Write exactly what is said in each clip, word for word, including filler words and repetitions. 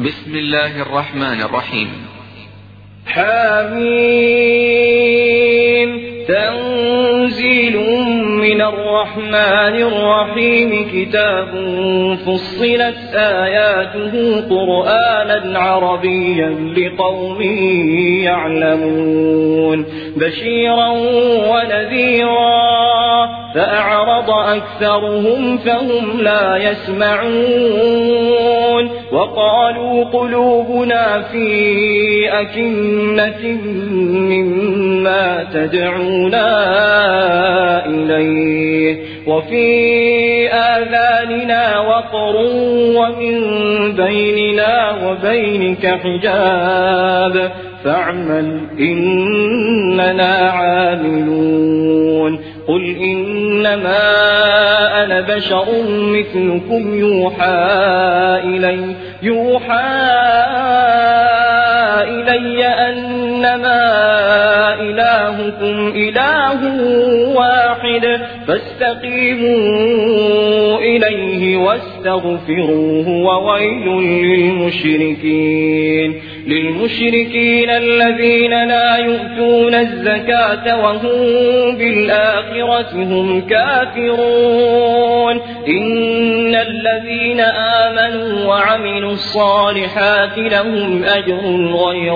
بسم الله الرحمن الرحيم. حميم تنزيل من الرحمن الرحيم كتاب فصلت آياته قرآنا عربيا لقوم يعلمون بشيرا ونذيرا فأعرض أكثرهم فهم لا يسمعون وقالوا قلوبنا في أكنة مما تدعونا إليه وفي آذاننا وقر ومن بيننا وبينك حجاب فاعمل إننا عاملون قل إنما أنا بشر مثلكم يوحى إلي يوحى إلي أنما إلهكم إله واحد فاستقيموا إليه واستغفروه وويل للمشركين للمشركين الذين لا يؤتون الزكاة وهم بالآخرة هم كافرون إن الذين آمنوا وعملوا الصالحات لهم أجر غير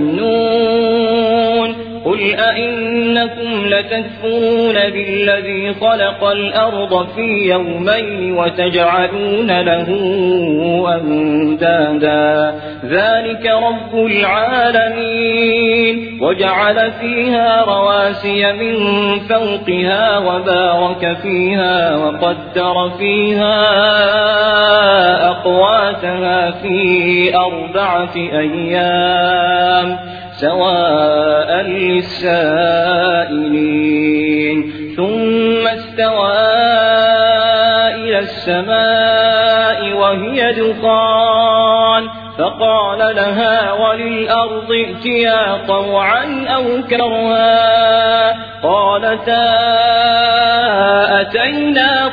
ممنون قل أئنكم لتكفرون بالذي خلق الأرض في يومين وتجعلون له أندادا ذلك رب العالمين وجعل فيها رواسي من فوقها وبارك فيها وقدر فيها أقواتها في أربعة أيام سواء للسائلين ثم استوى إلى السماء وهي دخان فقال لها وللأرض ائتيا طوعا أو كرها قالتا أتينا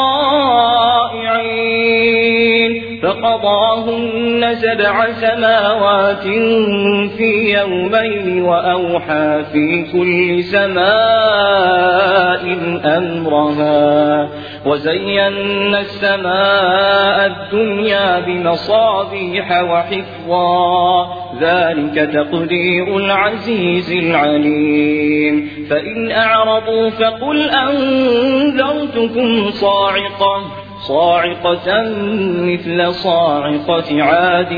طائعين فقضاهن سبع سماوات في يومين وأوحى في كل سماء أمرها وزينا السماء الدنيا بمصابيح وحفظا ذلك تقدير العزيز العليم فإن أعرضوا فقل أنذرتكم صاعقة صاعقة مثل صاعقة عاد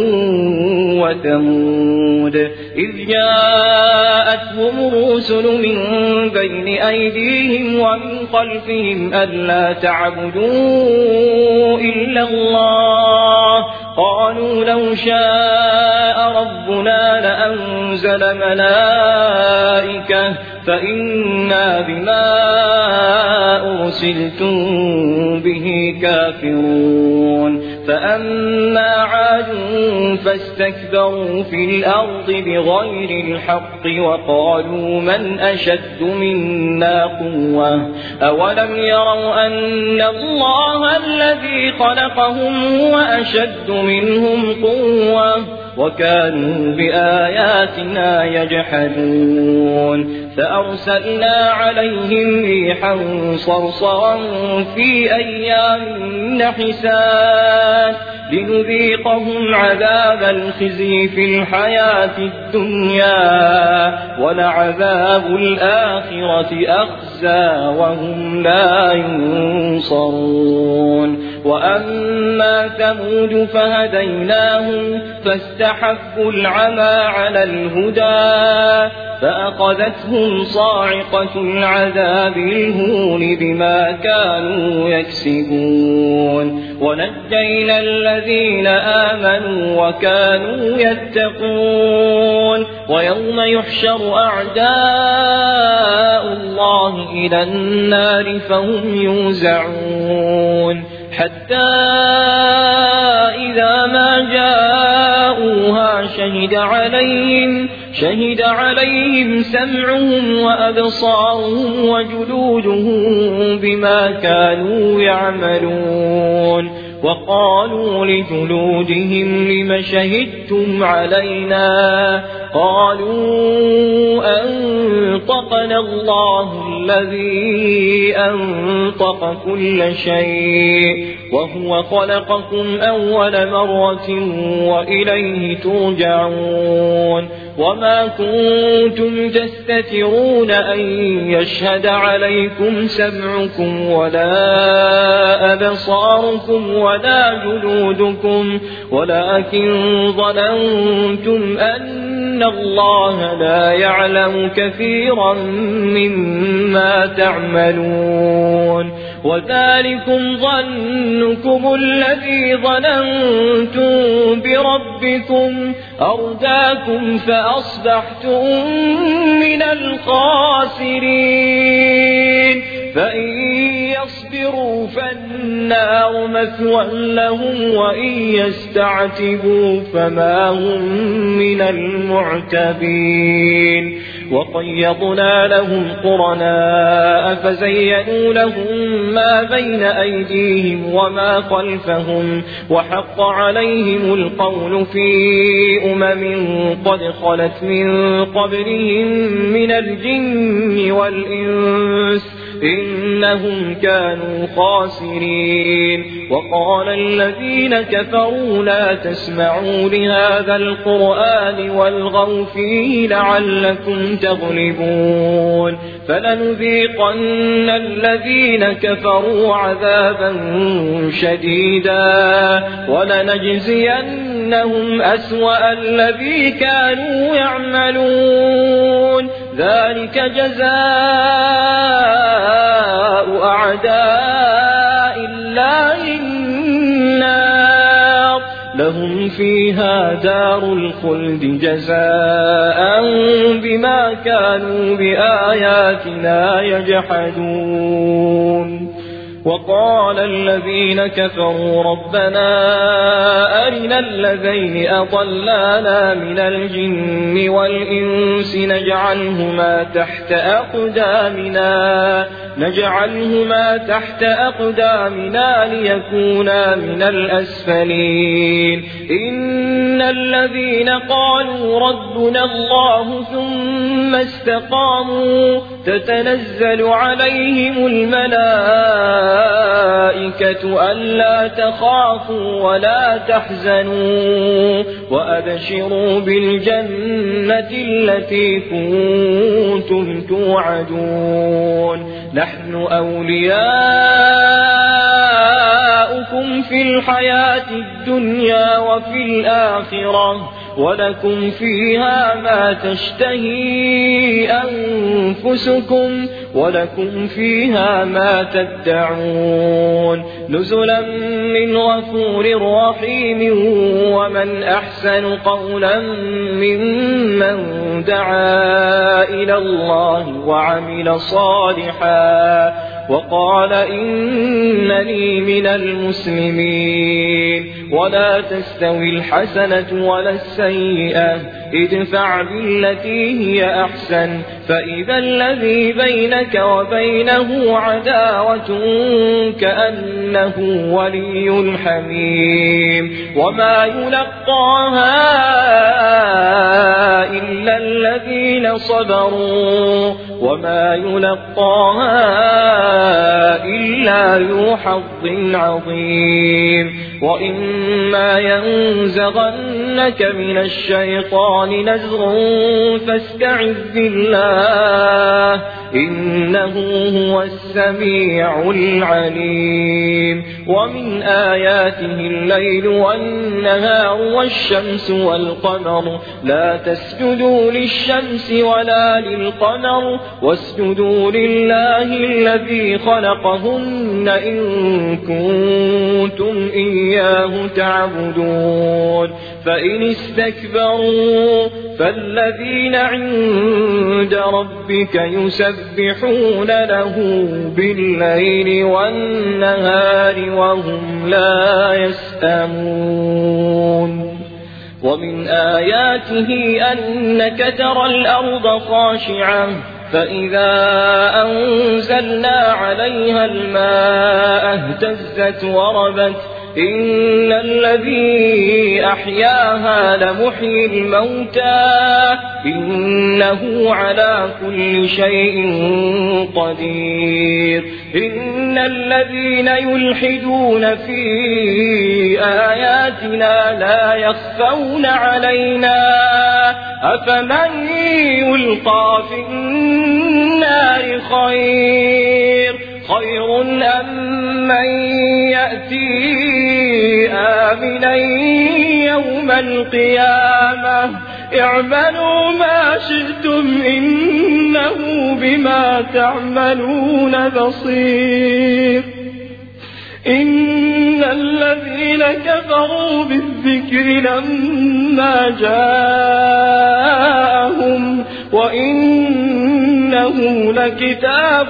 وثمود إذ جاءتهم الرسل من بين أيديهم ومن خلفهم ألا تعبدوا إلا الله قالوا لو شاء ربنا لأنزل ملائكة فإنا بما أرسلتم به كافرون فأما عاد فاستكبروا في الأرض بغير الحق وقالوا من أشد منا قوة أولم يروا أن الله الذي خلقهم هو أشد منهم قوة وكانوا بآياتنا يجحدون فأرسلنا عليهم ريحا صرصرا في أيام نحسات لنذيقهم عذاب الخزي في الحياة الدنيا ولعذاب الآخرة أخزى وهم لا ينصرون وأما ثمود فهديناهم فاستحبوا العمى على الهدى فأخذتهم صاعقة العذاب الهون بما كانوا يكسبون ونجينا الذين آمنوا وكانوا يتقون ويوم يحشر أعداء الله إلى النار فهم يوزعون حتى إذا ما جاءوها شهد عليهم شهد عليهم سمعهم وأبصارهم وجلودهم بما كانوا يعملون وقالوا لجلودهم لم شهدتم علينا قالوا أنطقنا الله الذي أنطق كل شيء وهو خلقكم أول مرة وإليه ترجعون وما كنتم تستترون أن يشهد عليكم سمعكم ولا أبصاركم ولا جلودكم ولكن ظننتم أن الله لا يعلم كثيرا مما تعملون وذلكم ظنكم الذي ظننتم بربكم أرداكم فأصبحتم من الخاسرين فإن يصبروا فالنار مثوى لهم وإن يستعتبوا فما هم من المعتبين وقيضنا لهم قرناء فزينوا لهم ما بين أيديهم وما خلفهم وحق عليهم القول في أمم قد خلت من قبلهم من الجن والإنس إنهم كانوا خاسرين وقال الذين كفروا لا تسمعوا لهذا القرآن والغوا فيه لعلكم تغلبون فلنذيقن الذين كفروا عذابا شديدا ولنجزينهم أسوأ الذي كانوا يعملون ذلك جزاء أعداء الله النار لهم فيها دار الخلد جزاء بما كانوا بآياتنا يجحدون وقال الذين كفروا ربنا أرنا الذين أضلانا من الجن والإنس نجعلهما تحت أقدامنا نجعلهما تحت أقدامنا ليكونا من الأسفلين إن الذين قالوا ربنا الله ثم استقاموا تتنزل عليهم الملائكة ألا تخافوا ولا تحزنوا وأبشروا بالجنة التي كنتم توعدون نحن أولياؤكم في الحياة الدنيا وفي الآخرة ولكم فيها ما تشتهي أنفسكم ولكم فيها ما تدعون نزلا من غفور رحيم ومن أحسن قولا ممن دعا إلى الله وعمل صالحا وقال إنني من المسلمين ولا تستوي الحسنة ولا السيئة ادفع بالتي هي أحسن فإذا الذي بينك وبينه عداوة كأنه ولي حميم وما يلقاها إلا الذين صبروا وما يلقاها إلا ذو حظ عظيم وإما ينزغنك من الشيطان نزغ فاستعذ بالله إنه هو السميع العليم ومن آياته الليل والنهار والشمس والقمر لا تسجدوا للشمس ولا للقمر واسجدوا لله الذي خلقهن إن كنتم إياه تعبدون فإن استكبروا فالذين عند ربك يسبحون له بالليل والنهار وهم لا يسأمون ومن آياته أنك ترى الأرض خاشعة فإذا أنزلنا عليها الماء اهتزت وربت إن الذي أحياها لمحيي الموتى إنه على كل شيء قدير إن الذين يلحدون في آياتنا لا يخفون علينا أفمن يلقى في النار خير خير أم من يأتي آمنا يوم القيامة اعملوا ما شئتم إنه بما تعملون بصير إن الذين كفروا بالذكر لما جاءهم وإنه لكتاب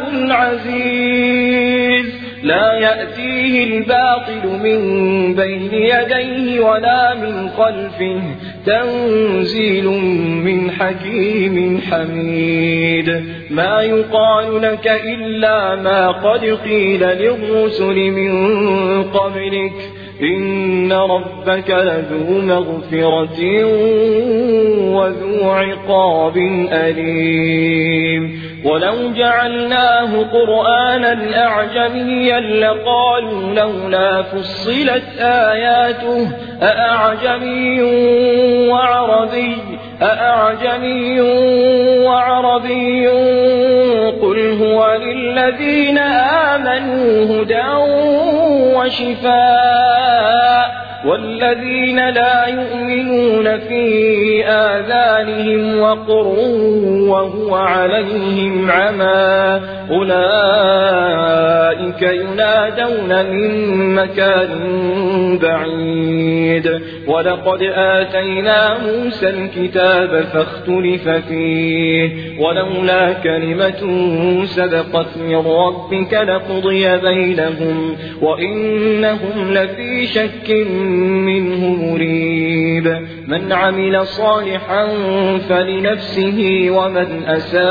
عزيز لا يأتيه الباطل من بين يديه ولا من خلفه تنزيل من حكيم حميد ما يقال لك إلا ما قد قيل للرسل من قبلك إن ربك لذو مغفرة وذو عقاب أليم ولو جعلناه قرآنا أعجميا لقالوا لولا فصلت آياته أأعجمي وعربي أأعجمي وعربي قل هو للذين آمنوا هدى وشفاء والذين لا يؤمنون في آذانهم وقر وهو عليهم عمى أولئك ينادون من مكان بعيد ولقد آتينا موسى الكتاب فاختلف فيه ولولا كلمة سبقت من ربك لقضي بينهم وإنهم لفي شك منه مريب من عمل صالحا فلنفسه ومن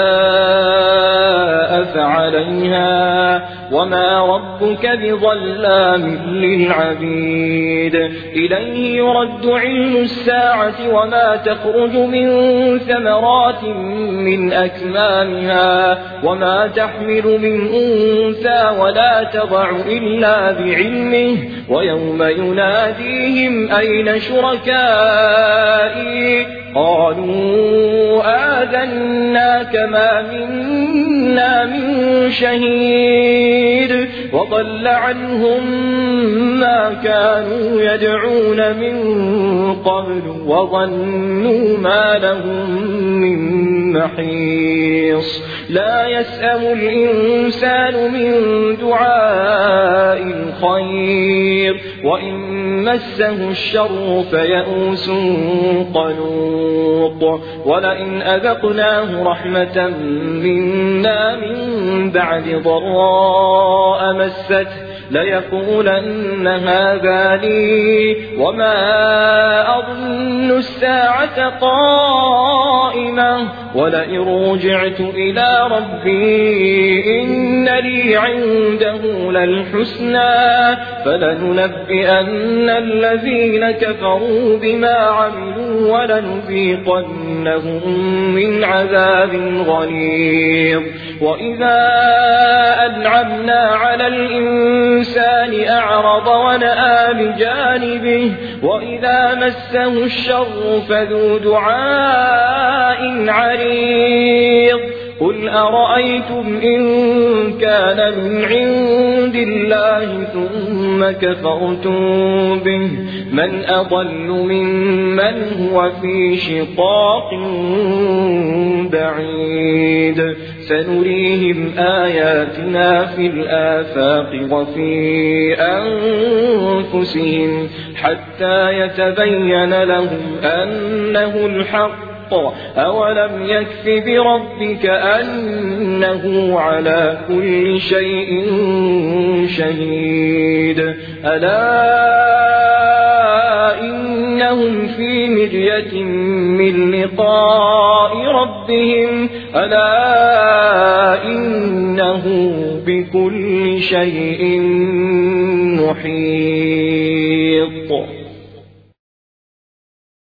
أساء فعليها وما ربك بظلام للعبيد إليه يرد علم الساعة وما تخرج من ثمرات من أكمامها وما تحمل من أنثى ولا تضع إلا بعلمه ويوم يناديهم أين شركائي قالوا آذناك ما منا من شهيد وضل عنهم ما كانوا يدعون من قبل وظنوا ما لهم من محيص لا يسأم الإنسان من دعاء الخير وإن مسه الشر فيئوس قنوط ولئن أذقناه رحمة منا من بعد ضراء مسته ليقولن هذا لي وما أظن الساعة قائمة ولئن رجعت إلى ربي إن لي عنده للحسنى فلننبئن الذين كفروا بما عملوا ولنذيقنهم من عذاب غليظ وإذا أنعمنا على الإنسان أعرض ونأى بجانبه وإذا مسه الشر فذو دعاء عريض قل أرأيتم إن كان من عند الله ثم كفرتم به من أضل ممن هو في شقاق بعيد سنريهم آياتنا في الآفاق وفي أنفسهم حتى يتبين لهم أنه الحق أولم يكف بربك أنه على كل شيء شهيد ألا إنهم في مرية من لقاء ربهم ألا إنه بكل شيء